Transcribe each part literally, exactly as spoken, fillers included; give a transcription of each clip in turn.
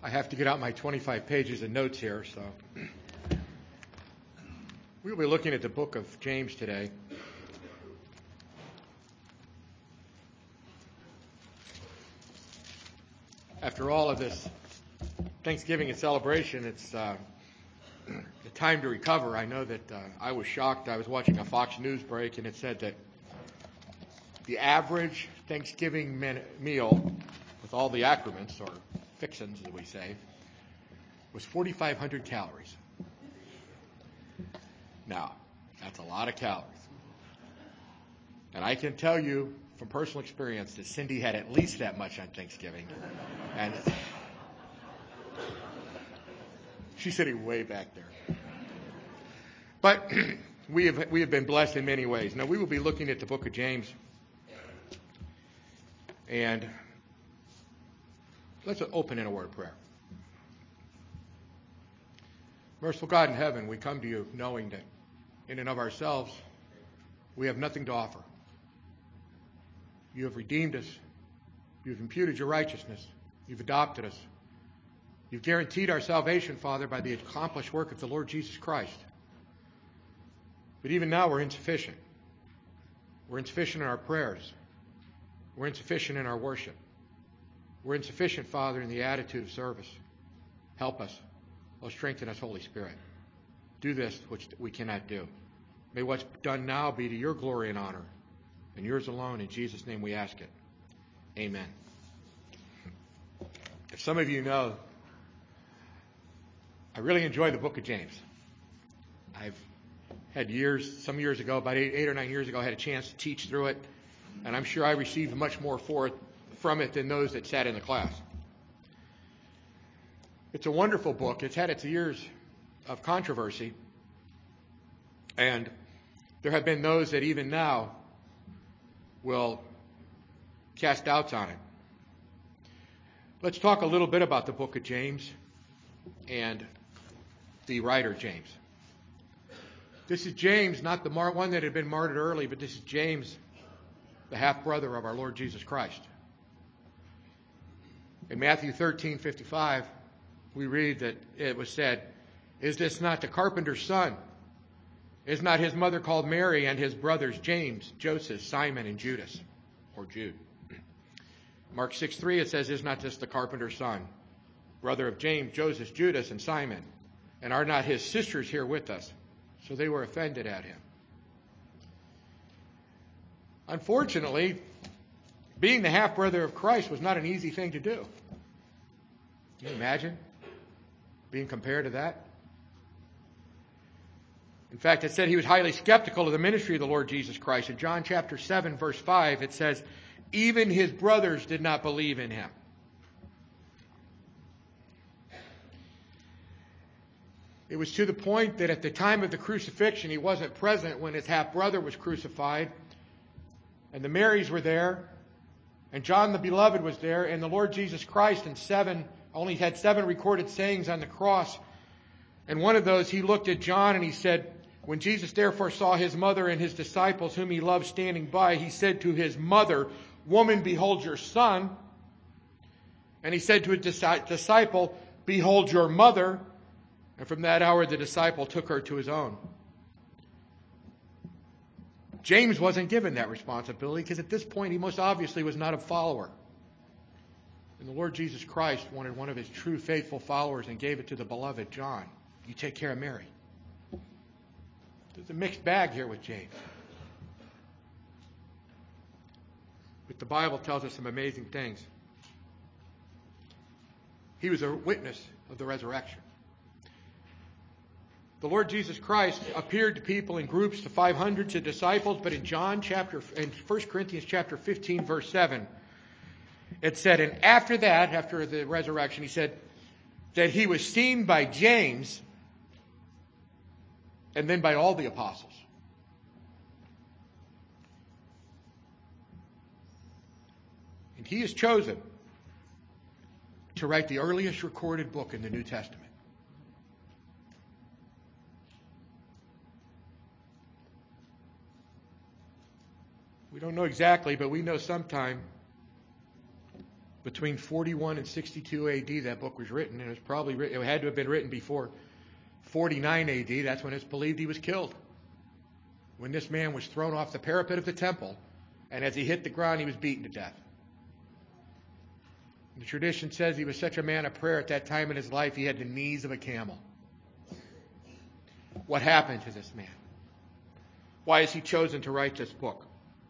I have to get out my twenty-five pages of notes here, so we'll be looking at the book of James today. After all of this Thanksgiving and celebration, it's uh, the time to recover. I know that uh, I was shocked. I was watching a Fox News break, and it said that the average Thanksgiving men- meal with all the accoutrements, or fixins, as we say, was forty-five hundred calories. Now, that's a lot of calories. And I can tell you from personal experience that Cindy had at least that much on Thanksgiving. And she's sitting way back there. But we have, we have been blessed in many ways. Now, we will be looking at the book of James. And let's open in a word of prayer. Merciful God in heaven, we come to you knowing that in and of ourselves, we have nothing to offer. You have redeemed us. You've imputed your righteousness. You've adopted us. You've guaranteed our salvation, Father, by the accomplished work of the Lord Jesus Christ. But even now, we're insufficient. We're insufficient in our prayers. We're insufficient in our worship. We're insufficient, Father, in the attitude of service. Help us. Oh, strengthen us, Holy Spirit. Do this which we cannot do. May what's done now be to your glory and honor, and yours alone. In Jesus' name we ask it. Amen. If some of you know, I really enjoy the book of James. I've had years, some years ago, about eight, eight or nine years ago, I had a chance to teach through it, and I'm sure I received much more for it, from it than those that sat in the class. It's a wonderful book. It's had its years of controversy, and there have been those that even now will cast doubts on it. Let's talk a little bit about the book of James and the writer James. This is James, not the mar- one that had been martyred early, but this is James, the half-brother of our Lord Jesus Christ. In Matthew thirteen fifty-five, we read that it was said, "Is this not the carpenter's son? Is not his mother called Mary, and his brothers James, Joseph, Simon, and Judas?" Or Jude. Mark six three, it says, "Is not this the carpenter's son, brother of James, Joseph, Judas, and Simon? And are not his sisters here with us?" So they were offended at him. Unfortunately, being the half-brother of Christ was not an easy thing to do. Can you imagine being compared to that? In fact, it said he was highly skeptical of the ministry of the Lord Jesus Christ. In John chapter seven, verse five, it says, "Even his brothers did not believe in him." It was to the point that at the time of the crucifixion, he wasn't present when his half-brother was crucified. And the Marys were there. And John the Beloved was there. And the Lord Jesus Christ in seven, only had seven recorded sayings on the cross. And one of those, he looked at John and he said, when Jesus therefore saw his mother and his disciples whom he loved standing by, he said to his mother, "Woman, behold your son." And he said to his disciple, "Behold your mother." And from that hour, the disciple took her to his own. James wasn't given that responsibility because at this point, he most obviously was not a follower. And the Lord Jesus Christ wanted one of his true faithful followers and gave it to the beloved John. You take care of Mary. There's a mixed bag here with James. But the Bible tells us some amazing things. He was a witness of the resurrection. The Lord Jesus Christ appeared to people in groups, to five hundred, to disciples, but in John chapter, in First Corinthians chapter fifteen, verse seven, it said, and after that, after the resurrection, he said that he was seen by James and then by all the apostles. And he is chosen to write the earliest recorded book in the New Testament. We don't know exactly, but we know sometime Between forty-one and sixty-two A D, that book was written, and it was probably written, it had to have been written before forty-nine A D. That's when it's believed he was killed. When this man was thrown off the parapet of the temple, and as he hit the ground, he was beaten to death. The tradition says he was such a man of prayer at that time in his life, he had the knees of a camel. What happened to this man? Why has he chosen to write this book?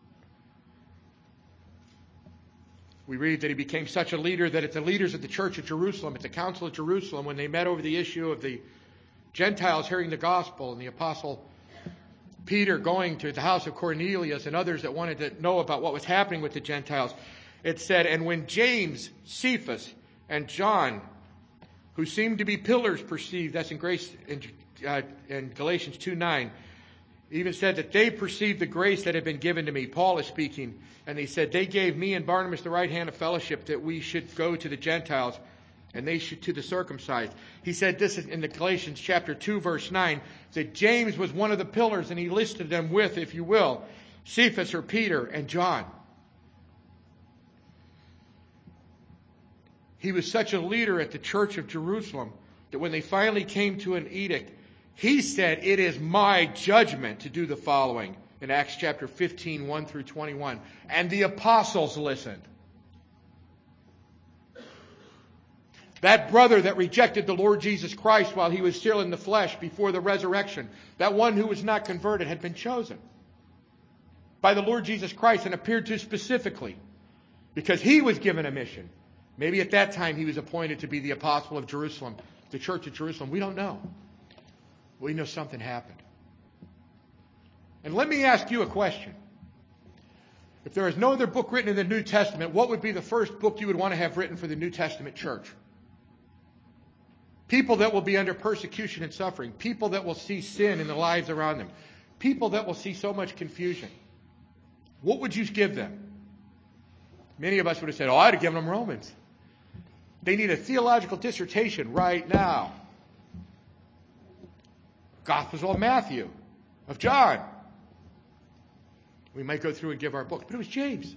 We read that he became such a leader that at the leaders of the church of Jerusalem, at the council of Jerusalem, when they met over the issue of the Gentiles hearing the gospel and the apostle Peter going to the house of Cornelius and others that wanted to know about what was happening with the Gentiles, it said, and when James, Cephas, and John, who seemed to be pillars, perceived, that's in, grace, in, uh, in Galatians two nine, even said that they perceived the grace that had been given to me. Paul is speaking, and he said, they gave me and Barnabas the right hand of fellowship that we should go to the Gentiles and they should to the circumcised. He said this in the Galatians chapter two, verse nine, that James was one of the pillars, and he listed them with, if you will, Cephas or Peter and John. He was such a leader at the church of Jerusalem that when they finally came to an edict, he said, it is my judgment to do the following in Acts chapter fifteen, one through twenty-one. And the apostles listened. That brother that rejected the Lord Jesus Christ while he was still in the flesh before the resurrection, that one who was not converted, had been chosen by the Lord Jesus Christ and appeared to specifically because he was given a mission. Maybe at that time he was appointed to be the apostle of Jerusalem, the church of Jerusalem. We don't know. We know something happened. And let me ask you a question. If there is no other book written in the New Testament, what would be the first book you would want to have written for the New Testament church? People that will be under persecution and suffering. People that will see sin in the lives around them. People that will see so much confusion. What would you give them? Many of us would have said, oh, I'd have given them Romans. They need a theological dissertation right now. Gospels of Matthew, of John. We might go through and give our books, but it was James.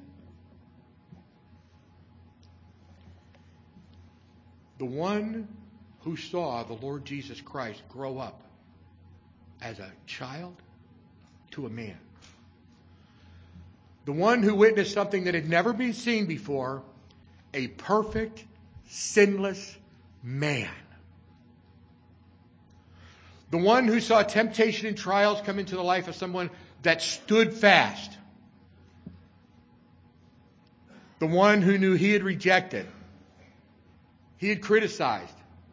The one who saw the Lord Jesus Christ grow up as a child to a man. The one who witnessed something that had never been seen before, a perfect, sinless man. The one who saw temptation and trials come into the life of someone that stood fast. The one who knew he had rejected. He had criticized.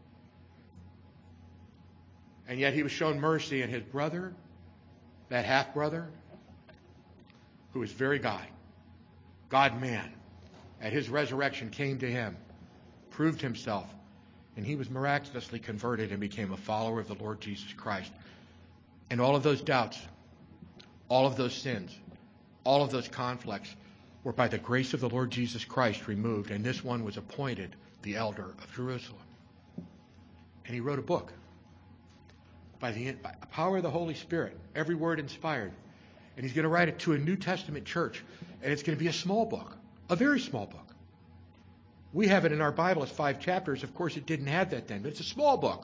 And yet he was shown mercy, and his brother, that half-brother, who was very God, God-man, at his resurrection came to him, proved himself, and he was miraculously converted and became a follower of the Lord Jesus Christ. And all of those doubts, all of those sins, all of those conflicts were by the grace of the Lord Jesus Christ removed, and this one was appointed the elder of Jerusalem. And he wrote a book by the, by the power of the Holy Spirit, every word inspired. And he's going to write it to a New Testament church, and it's going to be a small book, a very small book. We have it in our Bible as five chapters. Of course, it didn't have that then, but it's a small book.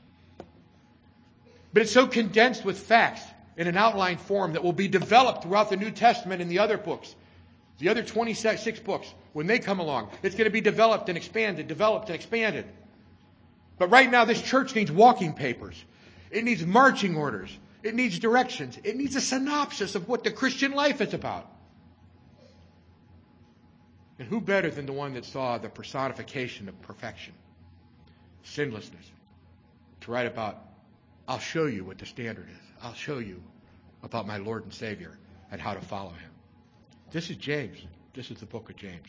But it's so condensed with facts in an outline form that will be developed throughout the New Testament and the other books. The other twenty-six books, when they come along, it's going to be developed and expanded, developed and expanded. But right now, this church needs walking papers. It needs marching orders. It needs directions. It needs a synopsis of what the Christian life is about. And who better than the one that saw the personification of perfection, sinlessness, to write about, I'll show you what the standard is. I'll show you about my Lord and Savior and how to follow him. This is James. This is the book of James.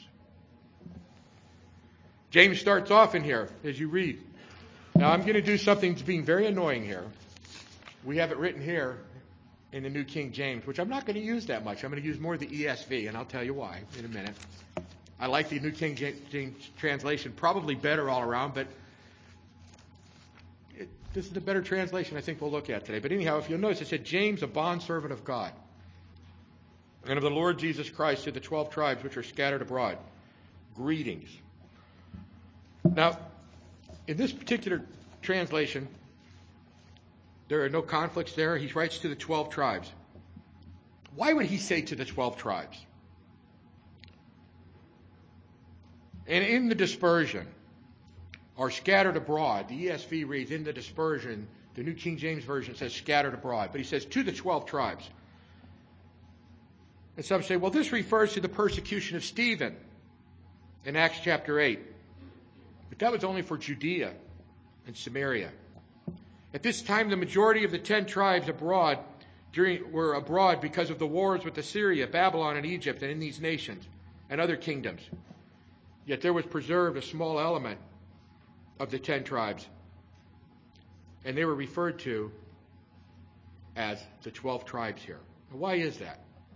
James starts off in here as you read. Now I'm going to do something that's being very annoying here. We have it written here in the New King James, which I'm not going to use that much. I'm going to use more of the E S V, and I'll tell you why in a minute. I like the New King James translation, probably better all around, but it, this is a better translation I think we'll look at today. But anyhow, if you'll notice, it said, James, a bondservant of God, and of the Lord Jesus Christ, to the twelve tribes which are scattered abroad. Greetings. Now, in this particular translation, there are no conflicts there. He writes to the twelve tribes. Why would he say to the twelve tribes? And in the dispersion, or scattered abroad, the E S V reads, in the dispersion, the New King James Version says scattered abroad, but he says to the twelve tribes. And some say, well, this refers to the persecution of Stephen in Acts chapter eight. But that was only for Judea and Samaria. At this time, the majority of the ten tribes abroad during, were abroad because of the wars with Assyria, Babylon, and Egypt, and in these nations and other kingdoms. Yet there was preserved a small element of the ten tribes, and they were referred to as the twelve tribes here. Now, why is that?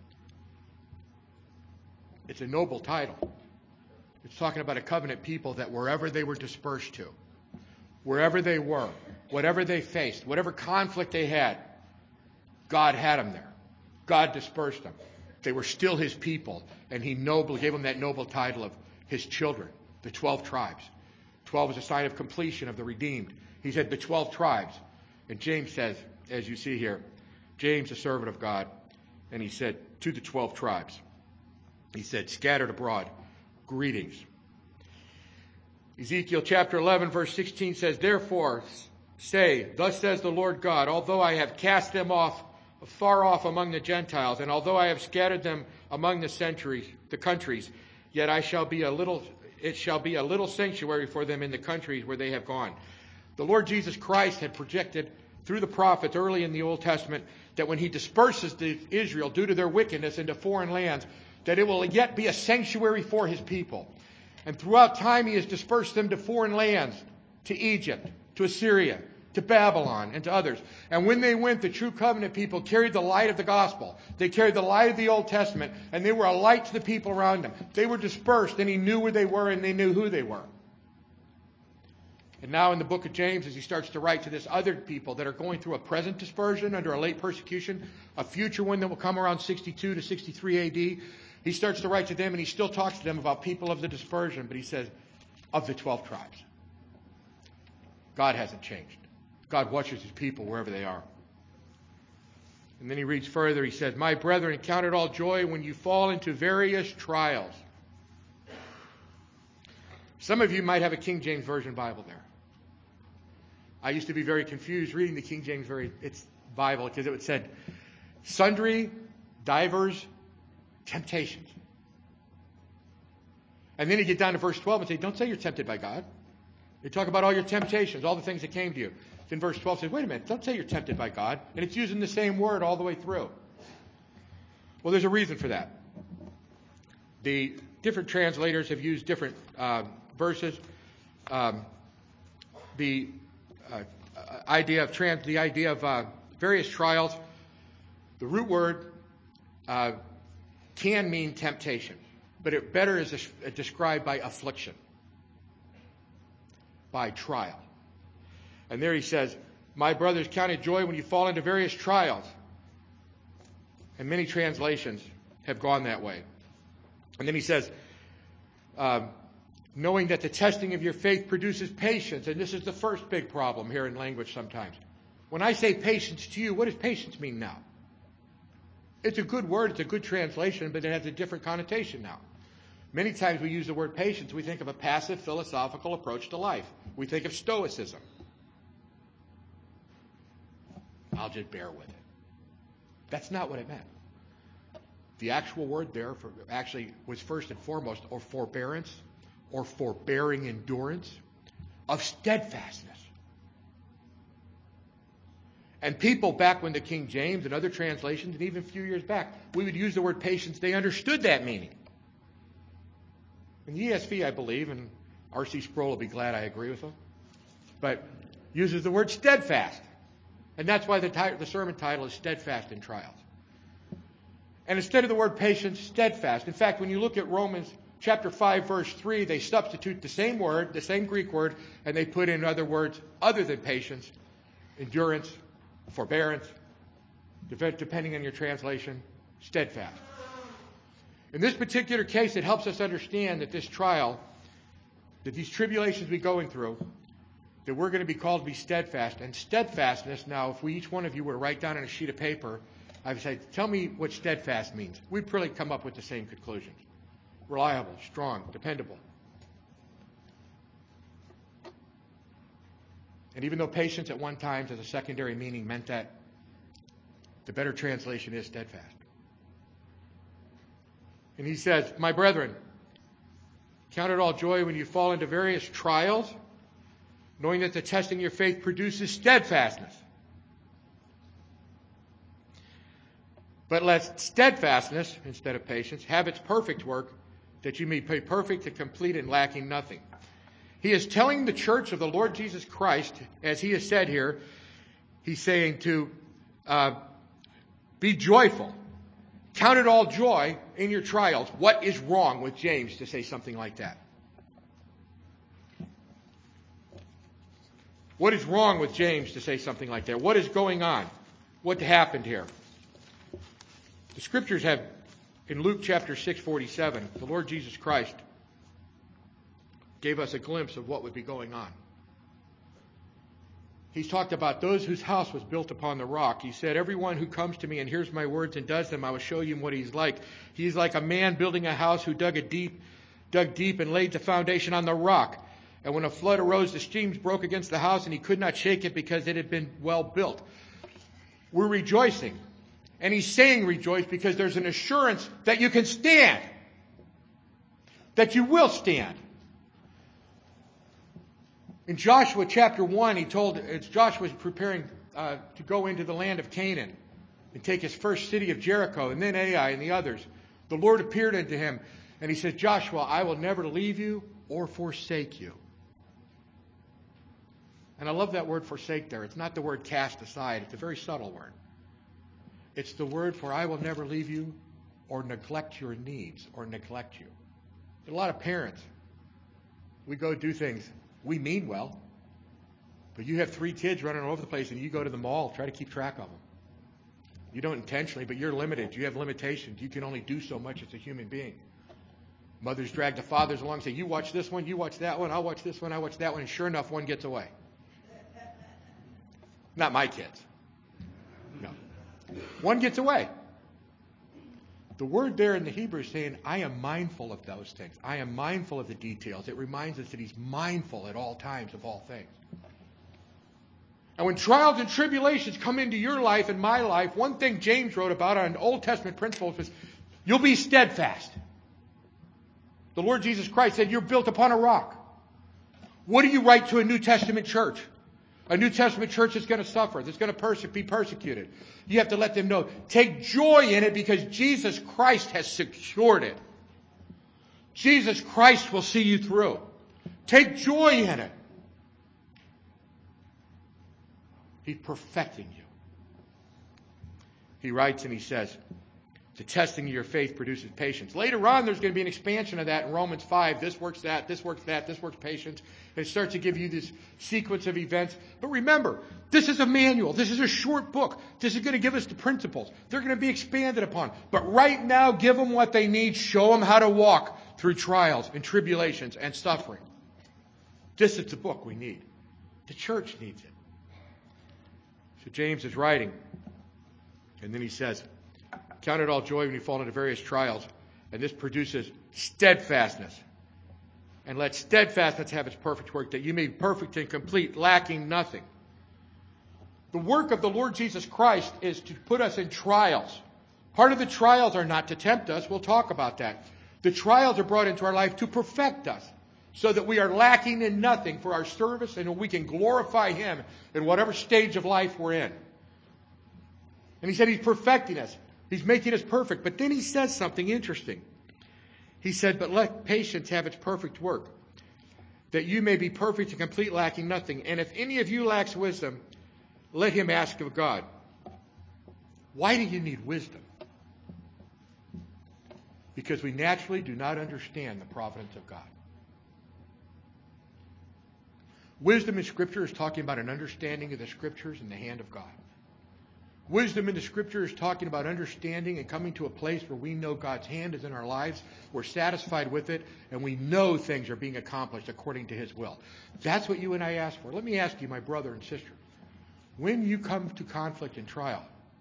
It's a noble title. It's talking about a covenant people that wherever they were dispersed to, wherever they were, whatever they faced, whatever conflict they had, God had them there. God dispersed them. They were still his people, and he noble, gave them that noble title of his children, the twelve tribes. Twelve is a sign of completion of the redeemed. He said the twelve tribes. And James says, as you see here, James, a servant of God, and he said to the twelve tribes, he said, scattered abroad, greetings. Ezekiel chapter eleven, verse sixteen says, therefore say, thus says the Lord God, although I have cast them off far off among the Gentiles, and although I have scattered them among the centuries, the countries, yet I shall be a little, it shall be a little sanctuary for them in the countries where they have gone. The Lord Jesus Christ had projected through the prophets early in the Old Testament that when he disperses the Israel due to their wickedness into foreign lands, that it will yet be a sanctuary for his people. And throughout time he has dispersed them to foreign lands, to Egypt, to Assyria, to Babylon, and to others. And when they went, the true covenant people carried the light of the gospel. They carried the light of the Old Testament, and they were a light to the people around them. They were dispersed, and he knew where they were, and they knew who they were. And now in the book of James, as he starts to write to this other people that are going through a present dispersion under a late persecution, a future one that will come around sixty-two to sixty-three A D, he starts to write to them, and he still talks to them about people of the dispersion, but he says, of the twelve tribes. God hasn't changed. God watches his people wherever they are. And then he reads further. He says, my brethren, count it all joy when you fall into various trials. Some of you might have a King James Version Bible there. I used to be very confused reading the King James very, it's Bible because it said, sundry, divers, temptations. And then you get down to verse twelve and say, don't say you're tempted by God. They talk about all your temptations, all the things that came to you. Then verse twelve says, wait a minute, don't say you're tempted by God. And it's using the same word all the way through. Well, there's a reason for that. The different translators have used different uh, verses. Um, the uh, idea of trans, the idea of uh, various trials. The root word uh, can mean temptation, but it better is a, described by affliction, by trial. And there he says, my brothers, count it joy when you fall into various trials. And many translations have gone that way. And then he says, um, knowing that the testing of your faith produces patience. And this is the first big problem here in language sometimes. When I say patience to you, what does patience mean now? It's a good word, it's a good translation, but it has a different connotation now. Many times we use the word patience, we think of a passive philosophical approach to life. We think of stoicism. I'll just bear with it. That's not what it meant. The actual word there for actually was first and foremost or forbearance or forbearing endurance of steadfastness. And people back when the King James and other translations, and even a few years back, we would use the word patience, they understood that meaning. In the E S V, I believe, and R C Sproul will be glad I agree with him, but uses the word steadfast. And that's why the, tit- the sermon title is Steadfast in Trials. And instead of the word patience, steadfast. In fact, when you look at Romans chapter five, verse three, they substitute the same word, the same Greek word, and they put in other words other than patience, endurance, forbearance, depending on your translation, steadfast. In this particular case, it helps us understand that this trial that these tribulations we're going through, that we're going to be called to be steadfast. And steadfastness, now, if we each one of you were to write down on a sheet of paper, I would say, tell me what steadfast means. We'd probably come up with the same conclusions. Reliable, strong, dependable. And even though patience at one time as a secondary meaning meant that, the better translation is steadfast. And he says, my brethren, count it all joy when you fall into various trials, knowing that the testing of your faith produces steadfastness. But let steadfastness, instead of patience, have its perfect work, that you may be perfect and complete and lacking nothing. He is telling the church of the Lord Jesus Christ, as he has said here, he's saying to uh, be joyful. Count it all joy in your trials. What is wrong with James to say something like that? What is wrong with James to say something like that? What is going on? What happened here? The scriptures have, in Luke chapter six forty-seven, the Lord Jesus Christ gave us a glimpse of what would be going on. He's talked about those whose house was built upon the rock. He said, everyone who comes to me and hears my words and does them, I will show you what he's like. He's like a man building a house who dug a deep, dug deep and laid the foundation on the rock. And when a flood arose, the streams broke against the house, and he could not shake it because it had been well built. We're rejoicing. And he's saying rejoice because there's an assurance that you can stand. That you will stand. In Joshua chapter one, he told, as Joshua was preparing uh, to go into the land of Canaan and take his first city of Jericho, and then Ai and the others, the Lord appeared unto him, and he said, Joshua, I will never leave you or forsake you. And I love that word forsake there. It's not the word cast aside. It's a very subtle word. It's the word for I will never leave you or neglect your needs or neglect you. There's a lot of parents. We go do things. We mean well. But you have three kids running all over the place and you go to the mall, try to keep track of them. You don't intentionally, but you're limited. You have limitations. You can only do so much as a human being. Mothers drag the fathers along and say, you watch this one, you watch that one, I'll watch this one, I'll watch that one. And sure enough, one gets away. Not my kids. No. One gets away. The word there in the Hebrew is saying, I am mindful of those things. I am mindful of the details. It reminds us that he's mindful at all times of all things. And when trials and tribulations come into your life and my life, one thing James wrote about on Old Testament principles was, you'll be steadfast. The Lord Jesus Christ said, you're built upon a rock. What do you write to a New Testament church? A New Testament church is going to suffer. That's going to perse- be persecuted. You have to let them know. Take joy in it because Jesus Christ has secured it. Jesus Christ will see you through. Take joy in it. He's perfecting you. He writes and he says, the testing of your faith produces patience. Later on, there's going to be an expansion of that in Romans five. This works that, this works that, this works patience. And it starts to give you this sequence of events. But remember, this is a manual. This is a short book. This is going to give us the principles. They're going to be expanded upon. But right now, give them what they need. Show them how to walk through trials and tribulations and suffering. This is the book we need. The church needs it. So James is writing. And then he says, count it all joy when you fall into various trials, and this produces steadfastness. And let steadfastness have its perfect work, that you may be perfect and complete, lacking nothing. The work of the Lord Jesus Christ is to put us in trials. Part of the trials are not to tempt us. We'll talk about that. The trials are brought into our life to perfect us, so that we are lacking in nothing for our service and we can glorify Him in whatever stage of life we're in. And he said He's perfecting us. He's making us perfect. But then he says something interesting. He said, but let patience have its perfect work, that you may be perfect and complete, lacking nothing. And if any of you lacks wisdom, let him ask of God. Why do you need wisdom? Because we naturally do not understand the providence of God. Wisdom in Scripture is talking about an understanding of the Scriptures in the hand of God. Wisdom in the Scripture is talking about understanding and coming to a place where we know God's hand is in our lives, we're satisfied with it, and we know things are being accomplished according to His will. That's what you and I ask for. Let me ask you, my brother and sister, when you come to conflict and trial,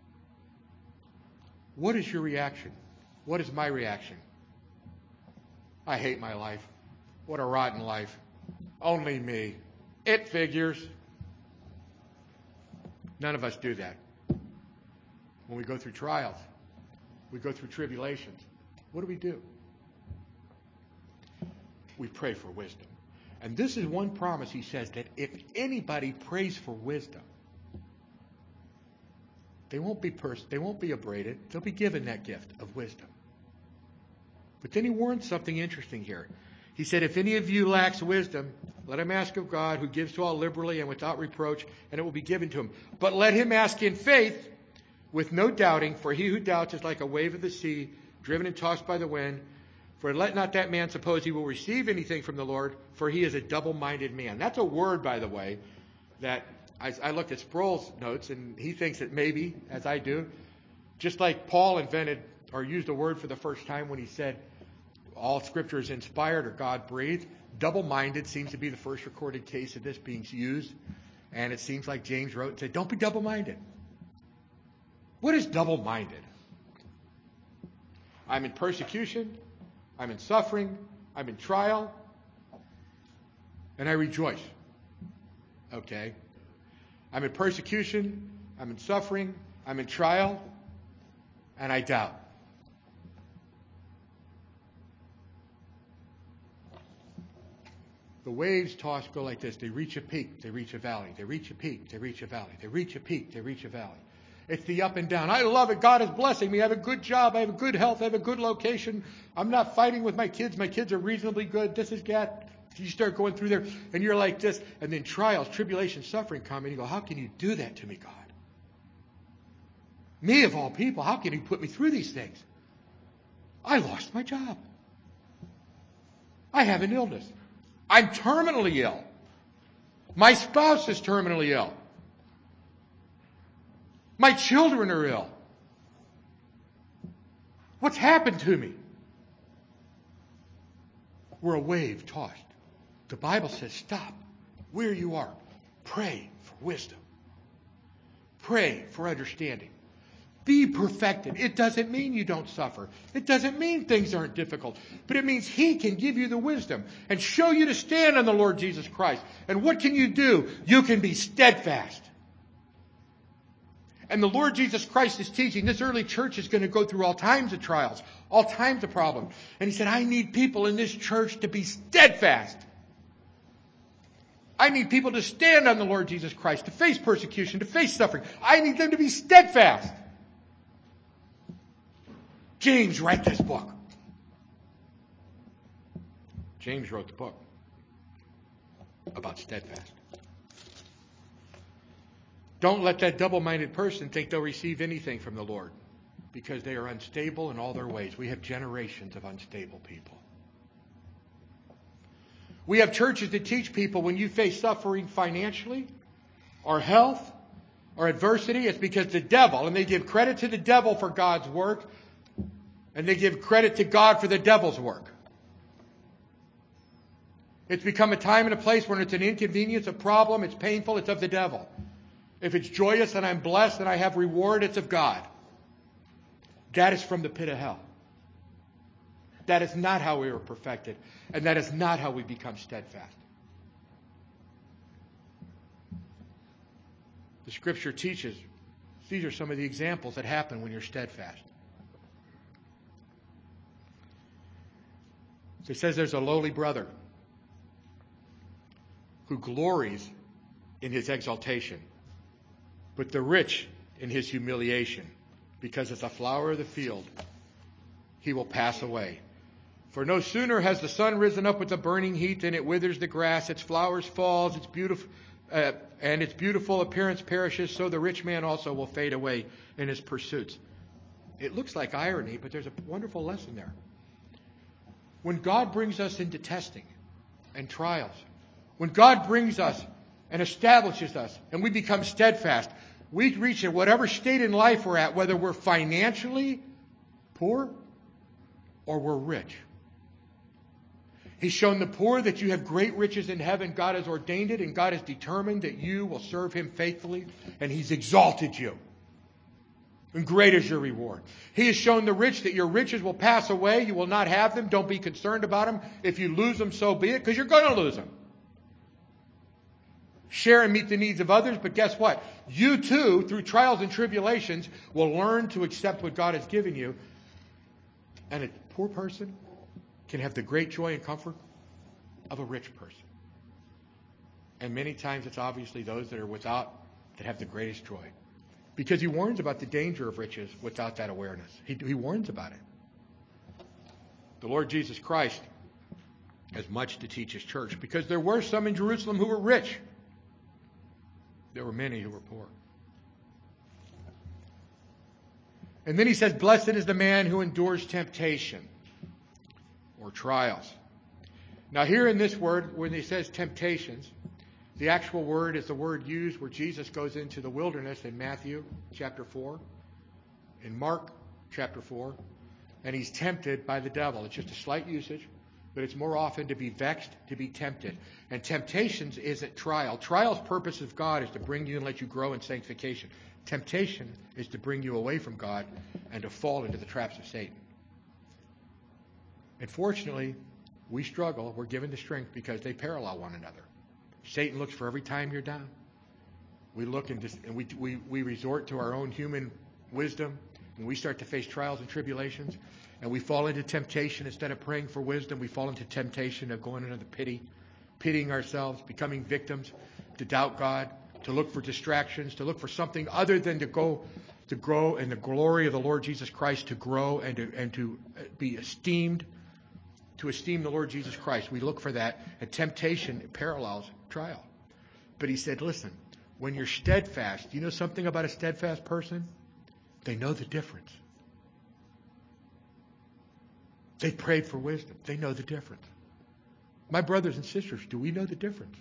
what is your reaction? What is my reaction? I hate my life. What a rotten life. Only me. It figures. None of us do that. When we go through trials, we go through tribulations, what do we do? We pray for wisdom. And this is one promise He says, that if anybody prays for wisdom, they won't be pers- they won't be upbraided. They'll be given that gift of wisdom. But then He warns something interesting here. He said, if any of you lacks wisdom, let him ask of God, who gives to all liberally and without reproach, and it will be given to him. But let him ask in faith, with no doubting, for he who doubts is like a wave of the sea, driven and tossed by the wind. For let not that man suppose he will receive anything from the Lord, for he is a double-minded man. That's a word, by the way, that I, I looked at Sproul's notes, and he thinks that maybe, as I do, just like Paul invented or used a word for the first time when he said all Scripture is inspired or God-breathed, double-minded seems to be the first recorded case of this being used. And it seems like James wrote and said, don't be double-minded. What is double-minded? I'm in persecution, I'm in suffering, I'm in trial, and I rejoice. Okay? I'm in persecution, I'm in suffering, I'm in trial, and I doubt. The waves toss go like this. They reach a peak, they reach a valley. They reach a peak, they reach a valley. They reach a peak, they reach a valley. It's the up and down. I love it. God is blessing me. I have a good job. I have a good health. I have a good location. I'm not fighting with my kids. My kids are reasonably good. This is that. You start going through there, and you're like this. And then trials, tribulation, suffering come, and you go, how can you do that to me, God? Me of all people, how can you put me through these things? I lost my job. I have an illness. I'm terminally ill. My spouse is terminally ill. My children are ill. What's happened to me? We're a wave tossed. The Bible says, stop where you are. Pray for wisdom. Pray for understanding. Be perfected. It doesn't mean you don't suffer. It doesn't mean things aren't difficult. But it means He can give you the wisdom and show you to stand on the Lord Jesus Christ. And what can you do? You can be steadfast. And the Lord Jesus Christ is teaching this early church is going to go through all kinds of trials, all kinds of problems. And He said, I need people in this church to be steadfast. I need people to stand on the Lord Jesus Christ, to face persecution, to face suffering. I need them to be steadfast. James, write this book. James wrote the book about steadfast. Don't let that double-minded person think they'll receive anything from the Lord, because they are unstable in all their ways. We have generations of unstable people. We have churches that teach people when you face suffering financially or health or adversity, it's because the devil, and they give credit to the devil for God's work, and they give credit to God for the devil's work. It's become a time and a place when it's an inconvenience, a problem, it's painful, it's of the devil. If it's joyous and I'm blessed and I have reward, it's of God. That is from the pit of hell. That is not how we are perfected. And that is not how we become steadfast. The Scripture teaches these are some of the examples that happen when you're steadfast. It says there's a lowly brother who glories in his exaltation, but the rich in his humiliation, because as a flower of the field, he will pass away. For no sooner has the sun risen up with a burning heat than it withers the grass, its flowers falls, its beautiful uh, and its beautiful appearance perishes. So the rich man also will fade away in his pursuits. It looks like irony, but there's a wonderful lesson there. When God brings us into testing and trials, when God brings us and establishes us and we become steadfast, We reach in whatever state in life we're at, whether we're financially poor or we're rich. He's shown the poor that you have great riches in heaven. God has ordained it, and God has determined that you will serve Him faithfully, and He's exalted you. And great is your reward. He has shown the rich that your riches will pass away. You will not have them. Don't be concerned about them. If you lose them, so be it, because you're going to lose them. Share and meet the needs of others, but guess what? You too, through trials and tribulations, will learn to accept what God has given you. And a poor person can have the great joy and comfort of a rich person. And many times it's obviously those that are without that have the greatest joy. Because He warns about the danger of riches without that awareness. He, he warns about it. The Lord Jesus Christ has much to teach His church, because there were some in Jerusalem who were rich. There were many who were poor. And then He says, blessed is the man who endures temptation or trials. Now here in this word, when He says temptations, the actual word is the word used where Jesus goes into the wilderness in Matthew chapter four, in Mark chapter four, and He's tempted by the devil. It's just a slight usage, but it's more often to be vexed, to be tempted. And temptations isn't trial. Trial's purpose of God is to bring you and let you grow in sanctification. Temptation is to bring you away from God and to fall into the traps of Satan. And fortunately, we struggle. We're given the strength because they parallel one another. Satan looks for every time you're down. We look and, just, and we, we, we resort to our own human wisdom. When we start to face trials and tribulations, and we fall into temptation, instead of praying for wisdom, we fall into temptation of going into the pity, pitying ourselves, becoming victims, to doubt God, to look for distractions, to look for something other than to go to grow in the glory of the Lord Jesus Christ, to grow and to, and to be esteemed, to esteem the Lord Jesus Christ. We look for that, and temptation parallels trial. But He said, listen, when you're steadfast, you know something about a steadfast person? They know the difference. They prayed for wisdom. They know the difference. My brothers and sisters, do we know the difference?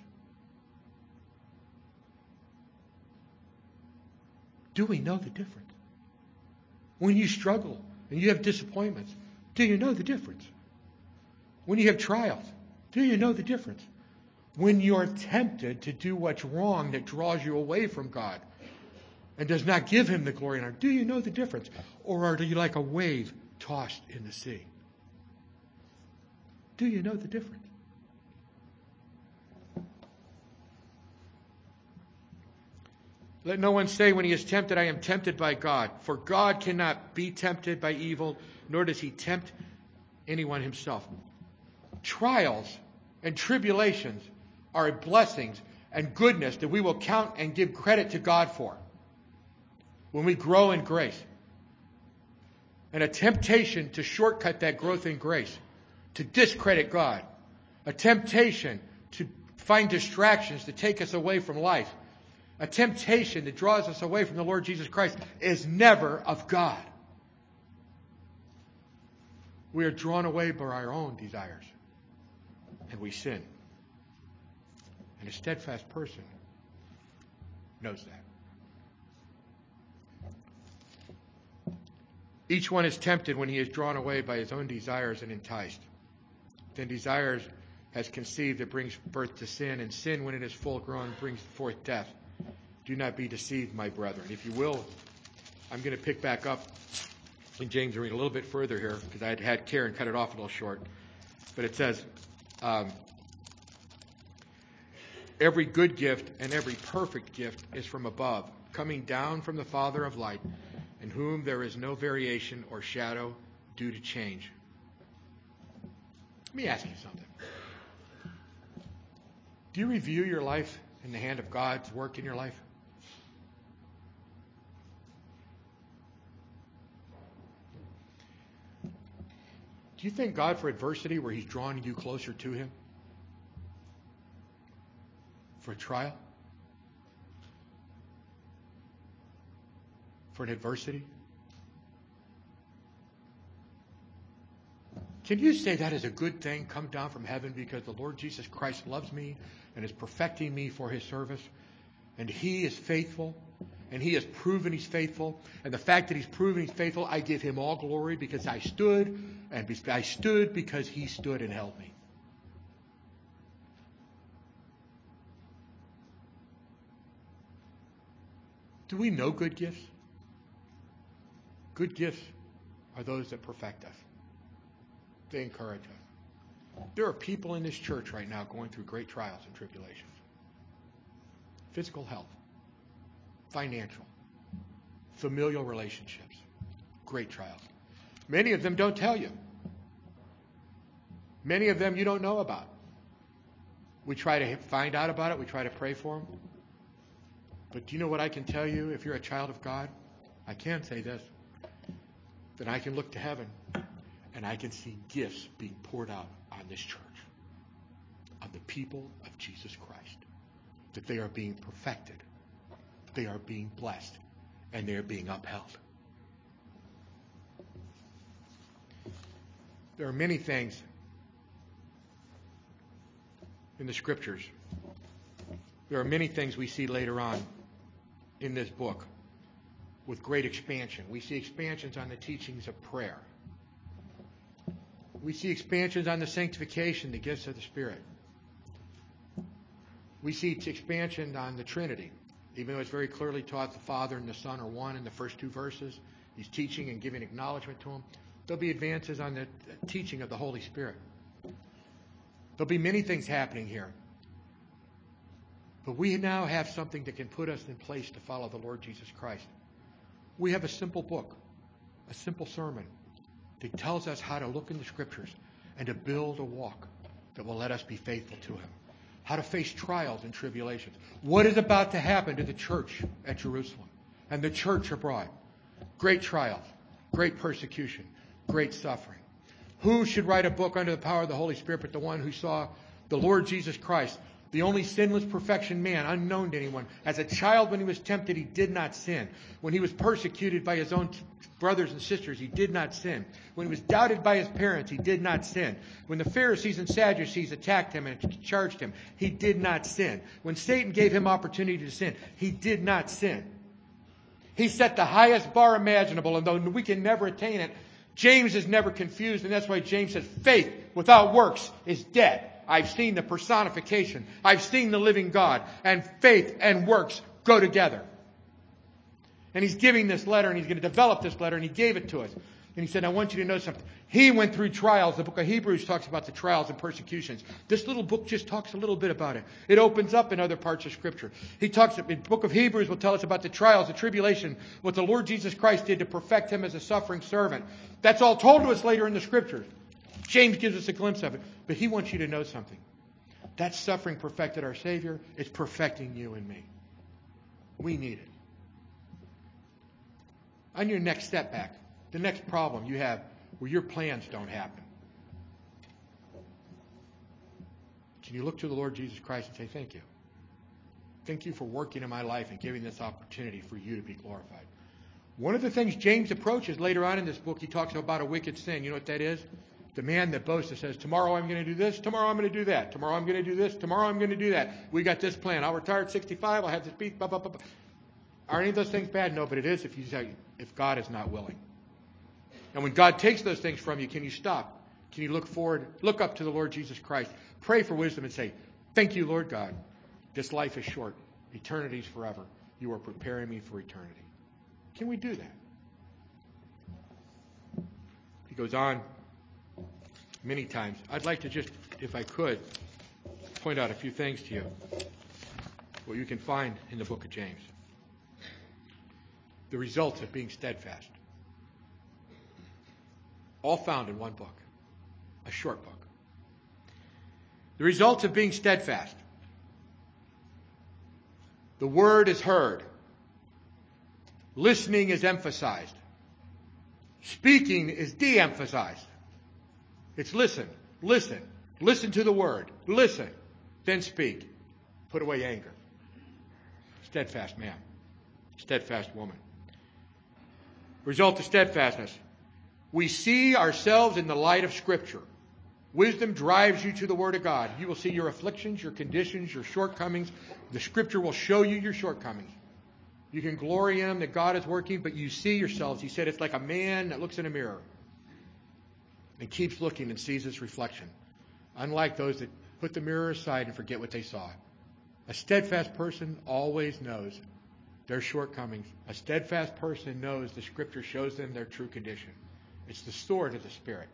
Do we know the difference? When you struggle and you have disappointments, do you know the difference? When you have trials, do you know the difference? When you're tempted to do what's wrong that draws you away from God and does not give Him the glory and honor, do you know the difference? Or are you like a wave tossed in the sea? Do you know the difference? Let no one say when he is tempted, I am tempted by God. For God cannot be tempted by evil, nor does He tempt anyone Himself. Trials and tribulations are blessings and goodness that we will count and give credit to God for when we grow in grace. And a temptation to shortcut that growth in grace, to discredit God, a temptation to find distractions to take us away from life, a temptation that draws us away from the Lord Jesus Christ, is never of God. We are drawn away by our own desires, and we sin. And a steadfast person knows that. Each one is tempted when he is drawn away by his own desires and enticed. Then desires has conceived, it brings birth to sin, and sin, when it is full grown, brings forth death. Do not be deceived, my brethren. If you will, I'm going to pick back up in James and read a little bit further here, because I had had Karen cut it off a little short. But it says, um, every good gift and every perfect gift is from above, coming down from the Father of light, in whom there is no variation or shadow due to change. Let me ask you something. Do you review your life in the hand of God's work in your life? Do you thank God for adversity where He's drawing you closer to Him? For a trial? For an adversity? Can you say that is a good thing come down from heaven because the Lord Jesus Christ loves me and is perfecting me for His service? And He is faithful. And He has proven He's faithful. And the fact that He's proven He's faithful, I give Him all glory because I stood. And I stood because He stood and held me. Do we know good gifts? Good gifts are those that perfect us. They encourage us. There are people in this church right now going through great trials and tribulations. Physical health, financial, familial relationships, great trials. Many of them don't tell you. Many of them you don't know about. We try to find out about it. We try to pray for them. But do you know what I can tell you if you're a child of God? I can say this. That I can look to heaven and I can see gifts being poured out on this church, on the people of Jesus Christ. That they are being perfected, they are being blessed, and they are being upheld. There are many things in the Scriptures. There are many things we see later on in this book with great expansion. We see expansions on the teachings of prayer. We see expansions on the sanctification, the gifts of the Spirit. We see expansion on the Trinity. Even though it's very clearly taught the Father and the Son are one in the first two verses, He's teaching and giving acknowledgement to them. There'll be advances on the teaching of the Holy Spirit. There'll be many things happening here. But we now have something that can put us in place to follow the Lord Jesus Christ. We have a simple book, a simple sermon that tells us how to look in the Scriptures and to build a walk that will let us be faithful to Him. How to face trials and tribulations. What is about to happen to the church at Jerusalem and the church abroad? Great trials, great persecution, great suffering. Who should write a book under the power of the Holy Spirit but the one who saw the Lord Jesus Christ, the only sinless perfection man, unknown to anyone. As a child when He was tempted, He did not sin. When He was persecuted by His own t- brothers and sisters, He did not sin. When He was doubted by His parents, He did not sin. When the Pharisees and Sadducees attacked Him and charged Him, He did not sin. When Satan gave Him opportunity to sin, He did not sin. He set the highest bar imaginable, and though we can never attain it, James is never confused, and that's why James says, faith without works is dead. I've seen the personification. I've seen the living God. And faith and works go together. And he's giving this letter, and he's going to develop this letter, and he gave it to us. And he said, I want you to know something. He went through trials. The book of Hebrews talks about the trials and persecutions. This little book just talks a little bit about it. It opens up in other parts of Scripture. He talks, the book of Hebrews will tell us about the trials, the tribulation, what the Lord Jesus Christ did to perfect Him as a suffering servant. That's all told to us later in the Scriptures. James gives us a glimpse of it. But he wants you to know something. That suffering perfected our Savior. It's perfecting you and me. We need it. On your next step back, the next problem you have where your plans don't happen, can you look to the Lord Jesus Christ and say, thank you. Thank you for working in my life and giving this opportunity for you to be glorified. One of the things James approaches later on in this book, he talks about a wicked sin. You know what that is? The man that boasts and says, tomorrow I'm going to do this, tomorrow I'm going to do that, tomorrow I'm going to do this, tomorrow I'm going to do that. We got this plan. I'll retire at sixty-five, I'll have this beat, blah, blah, blah, blah. Are any of those things bad? No, but it is if you say, if God is not willing. And when God takes those things from you, can you stop? Can you look forward, look up to the Lord Jesus Christ, pray for wisdom and say, thank you, Lord God. This life is short. Eternity is forever. You are preparing me for eternity. Can we do that? He goes on many times. I'd like to just, if I could, point out a few things to you. What you can find in the book of James. The results of being steadfast. All found in one book. A short book. The results of being steadfast. The word is heard. Listening is emphasized. Speaking is de-emphasized. It's listen, listen, listen to the word, listen, then speak. Put away anger. Steadfast man, steadfast woman. Result of steadfastness. We see ourselves in the light of Scripture. Wisdom drives you to the Word of God. You will see your afflictions, your conditions, your shortcomings. The Scripture will show you your shortcomings. You can glory in them that God is working, but you see yourselves. He said it's like a man that looks in a mirror and keeps looking and sees his reflection. Unlike those that put the mirror aside and forget what they saw. A steadfast person always knows their shortcomings. A steadfast person knows the Scripture shows them their true condition. It's the sword of the Spirit.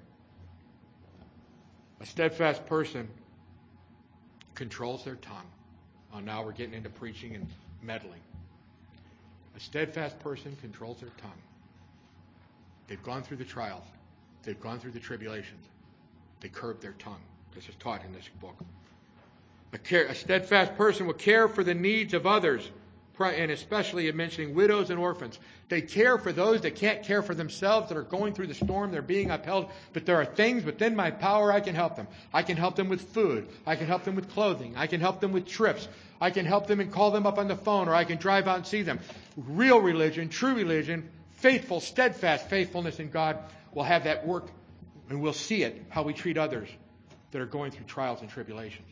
A steadfast person controls their tongue. Oh, now we're getting into preaching and meddling. A steadfast person controls their tongue. They've gone through the trials. They've gone through the tribulations. They curb their tongue. This is taught in this book. A, care, a steadfast person will care for the needs of others, and especially in mentioning widows and orphans. They care for those that can't care for themselves, that are going through the storm, they're being upheld, but there are things within my power I can help them. I can help them with food. I can help them with clothing. I can help them with trips. I can help them and call them up on the phone, or I can drive out and see them. Real religion, true religion, faithful, steadfast faithfulness in God will have that work, and we'll see it, how we treat others that are going through trials and tribulations.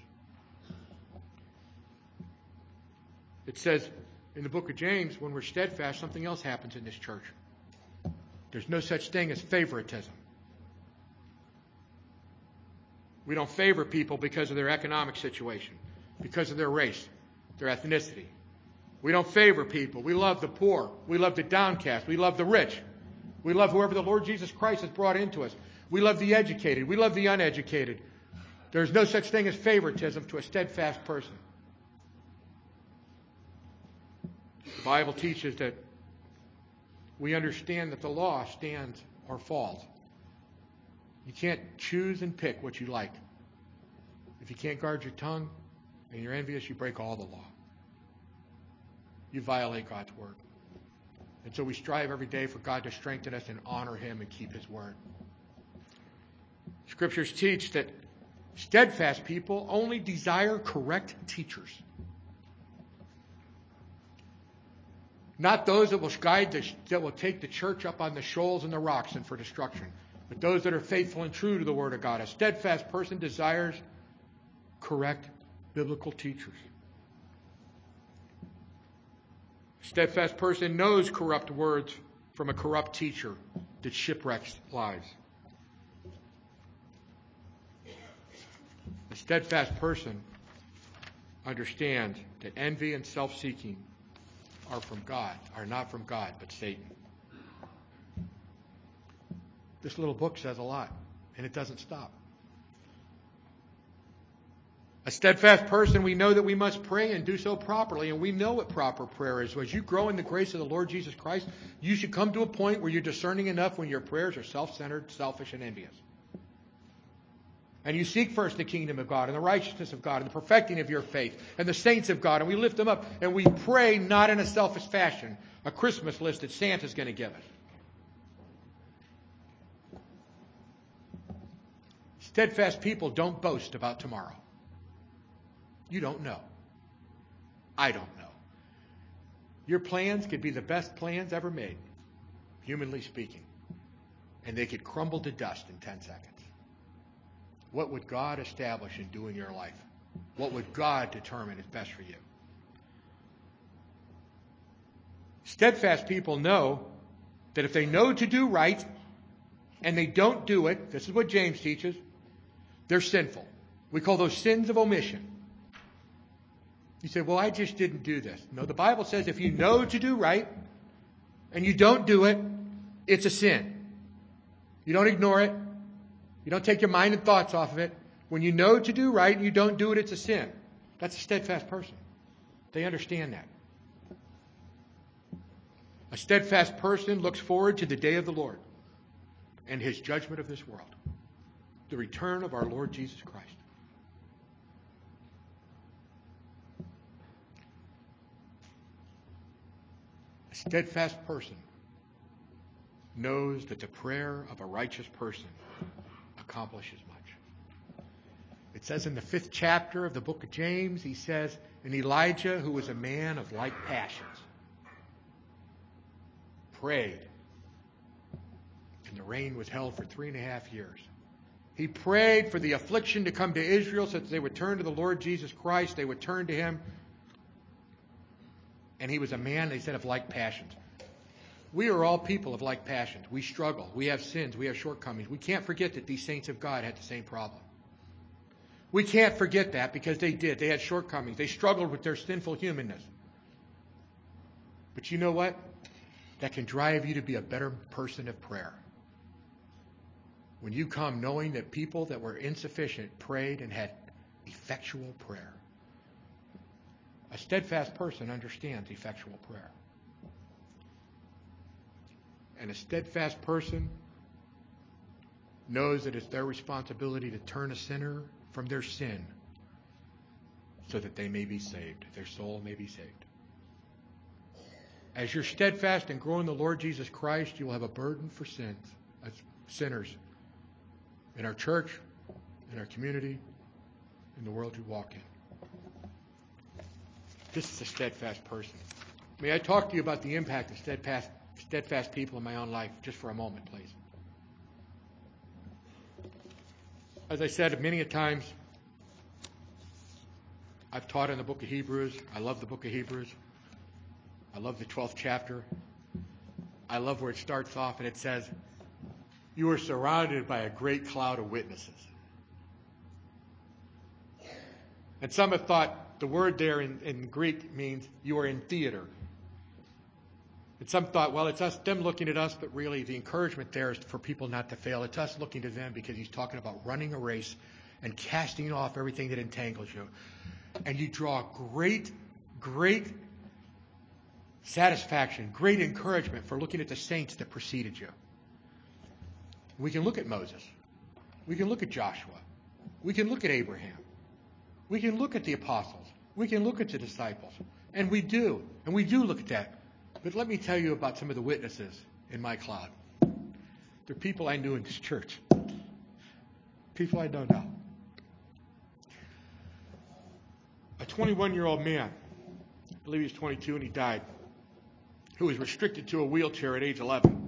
It says in the book of James, when we're steadfast, something else happens in this church. There's no such thing as favoritism. We don't favor people because of their economic situation, because of their race, their ethnicity. We don't favor people. We love the poor. We love the downcast. We love the rich. We love whoever the Lord Jesus Christ has brought into us. We love the educated. We love the uneducated. There's no such thing as favoritism to a steadfast person. The Bible teaches that we understand that the law stands or falls. You can't choose and pick what you like. If you can't guard your tongue and you're envious, you break all the law. You violate God's word. And so we strive every day for God to strengthen us and honor Him and keep His word. Scriptures teach that steadfast people only desire correct teachers. Not those that will guide the, that will take the church up on the shoals and the rocks and for destruction, but those that are faithful and true to the Word of God. A steadfast person desires correct biblical teachers. A steadfast person knows corrupt words from a corrupt teacher that shipwrecks lives. A steadfast person understands that envy and self-seeking are from God, are not from God, but Satan. This little book says a lot, and it doesn't stop. A steadfast person, we know that we must pray and do so properly, and we know what proper prayer is. As you grow in the grace of the Lord Jesus Christ, you should come to a point where you're discerning enough when your prayers are self-centered, selfish, and envious. And you seek first the kingdom of God and the righteousness of God and the perfecting of your faith and the saints of God. And we lift them up and we pray not in a selfish fashion, a Christmas list that Santa's going to give us. Steadfast people don't boast about tomorrow. You don't know. I don't know. Your plans could be the best plans ever made, humanly speaking. And they could crumble to dust in ten seconds. What would God establish and do in your life? What would God determine is best for you? Steadfast people know that if they know to do right and they don't do it, this is what James teaches, they're sinful. We call those sins of omission. You say, well, I just didn't do this. No, the Bible says if you know to do right and you don't do it, it's a sin. You don't ignore it. You don't take your mind and thoughts off of it. When you know to do right and you don't do it, it's a sin. That's a steadfast person. They understand that. A steadfast person looks forward to the day of the Lord and His judgment of this world. The return of our Lord Jesus Christ. A steadfast person knows that the prayer of a righteous person accomplishes much. It says in the fifth chapter of the book of James, he says, and Elijah, who was a man of like passions, prayed, and the rain was held for three and a half years. He prayed for the affliction to come to Israel so that they would turn to the Lord Jesus Christ. They would turn to him. And he was a man, they said, of like passions. We are all people of like passions. We struggle. We have sins. We have shortcomings. We can't forget that these saints of God had the same problem. We can't forget that because they did. They had shortcomings. They struggled with their sinful humanness. But you know what? That can drive you to be a better person of prayer. When you come knowing that people that were insufficient prayed and had effectual prayer. A steadfast person understands effectual prayer. And a steadfast person knows that it's their responsibility to turn a sinner from their sin so that they may be saved, their soul may be saved. As you're steadfast and grow in the Lord Jesus Christ, you will have a burden for sins, as sinners, in our church, in our community, in the world you walk in. This is a steadfast person. May I talk to you about the impact of steadfast, steadfast people in my own life just for a moment, please? As I said many a times, I've taught in the book of Hebrews. I love the book of Hebrews. I love the twelfth chapter. I love where it starts off and it says, you are surrounded by a great cloud of witnesses. And some have thought the word there in, in Greek means you are in theater. And some thought, well, it's us, them looking at us, but really the encouragement there is for people not to fail. It's us looking to them because he's talking about running a race and casting off everything that entangles you. And you draw great, great satisfaction, great encouragement for looking at the saints that preceded you. We can look at Moses. We can look at Joshua. We can look at Abraham. We can look at the apostles. We can look at the disciples. And we do. And we do look at that. But let me tell you about some of the witnesses in my cloud. They're people I knew in this church. People I know now. A twenty-one-year-old man, I believe he was twenty-two and he died, who was restricted to a wheelchair at age eleven,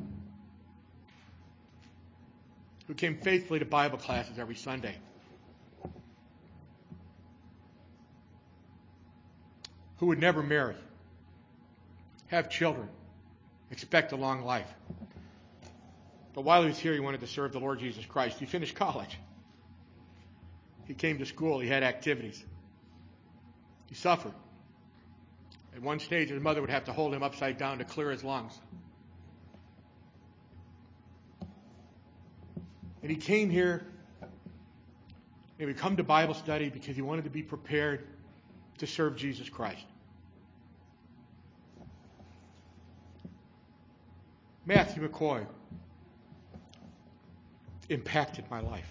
who came faithfully to Bible classes every Sunday, who would never marry, have children, expect a long life. But while he was here, he wanted to serve the Lord Jesus Christ. He finished college. He came to school. He had activities. He suffered. At one stage, his mother would have to hold him upside down to clear his lungs. And he came here, and he would come to Bible study because he wanted to be prepared to serve Jesus Christ. Matthew McCoy impacted my life.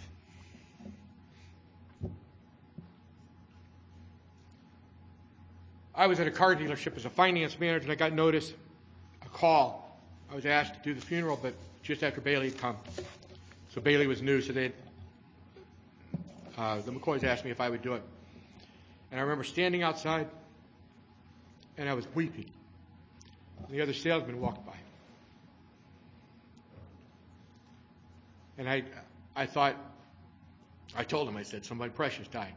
I was at a car dealership as a finance manager, and I got notice, a call. I was asked to do the funeral, but just after Bailey had come. So Bailey was new, so they, uh, the McCoys asked me if I would do it. And I remember standing outside, and I was weeping. And the other salesman walked by. And I, I thought, I told him, I said, somebody precious died.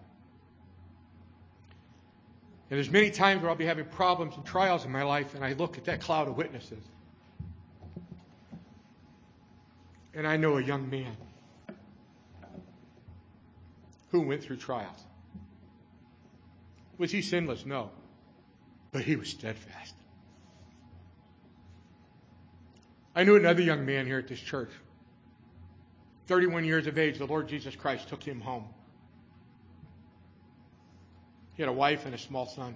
And there's many times where I'll be having problems and trials in my life, and I look at that cloud of witnesses. And I know a young man who went through trials. Was he sinless? No. But he was steadfast. I knew another young man here at this church. thirty-one years of age, the Lord Jesus Christ took him home. He had a wife and a small son.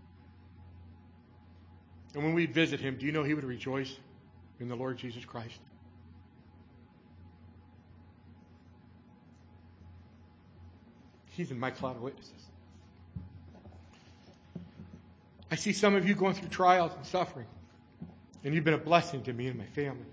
And when we'd visit him, do you know he would rejoice in the Lord Jesus Christ? He's in my cloud of witnesses. I see some of you going through trials and suffering, and you've been a blessing to me and my family.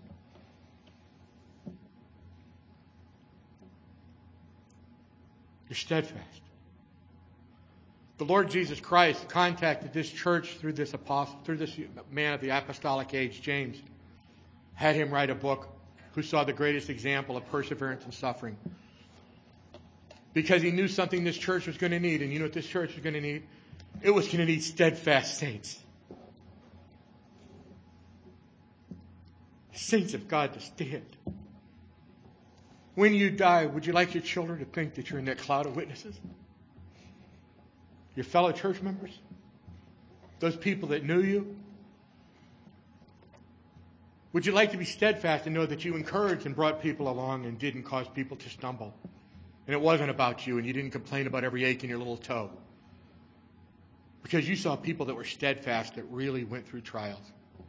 You're steadfast. The Lord Jesus Christ contacted this church through this apostle, through this man of the apostolic age, James, had him write a book, who saw the greatest example of perseverance and suffering. because he knew something this church was going to need. And you know what this church was going to need? It was going to need steadfast saints. Saints of God to stand. When you die, would you like your children to think that you're in that cloud of witnesses? Your fellow church members? Those people that knew you? Would you like to be steadfast and know that you encouraged and brought people along and didn't cause people to stumble? And it wasn't about you, and you didn't complain about every ache in your little toe. Because you saw people that were steadfast that really went through trials.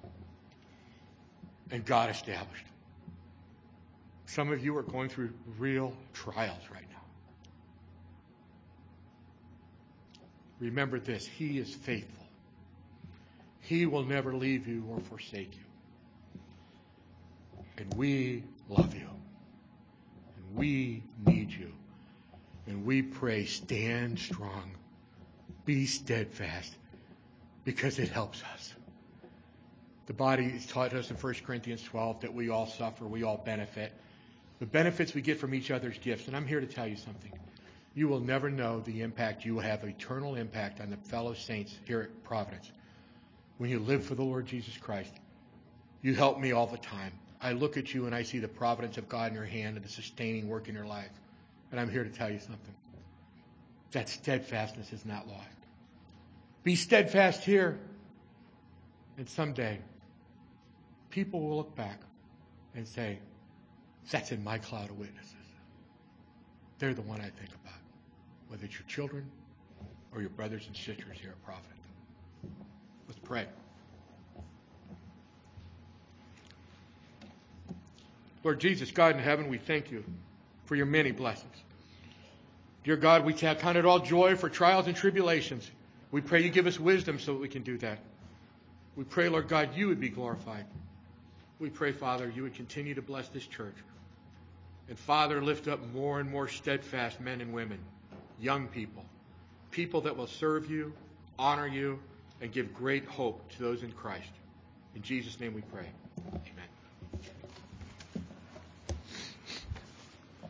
And God established. Some of you are going through real trials right now. Remember this, He is faithful. He will never leave you or forsake you. And we love you. And we need you. And we pray, stand strong. Be steadfast. Because it helps us. The body is taught us in First Corinthians twelve that we all suffer, we all benefit. The benefits we get from each other's gifts. And I'm here to tell you something. You will never know the impact. You will have eternal impact on the fellow saints here at Providence. When you live for the Lord Jesus Christ, you help me all the time. I look at you and I see the providence of God in your hand and the sustaining work in your life. And I'm here to tell you something. That steadfastness is not lost. Be steadfast here. And someday, people will look back and say, that's in my cloud of witnesses. They're the one I think about. Whether it's your children or your brothers and sisters here at Providence. Let's pray. Lord Jesus, God in heaven, we thank you for your many blessings. Dear God, we count it all joy for trials and tribulations. We pray you give us wisdom so that we can do that. We pray, Lord God, you would be glorified. We pray, Father, you would continue to bless this church. And Father, lift up more and more steadfast men and women, young people, people that will serve you, honor you, and give great hope to those in Christ. In Jesus' name we pray.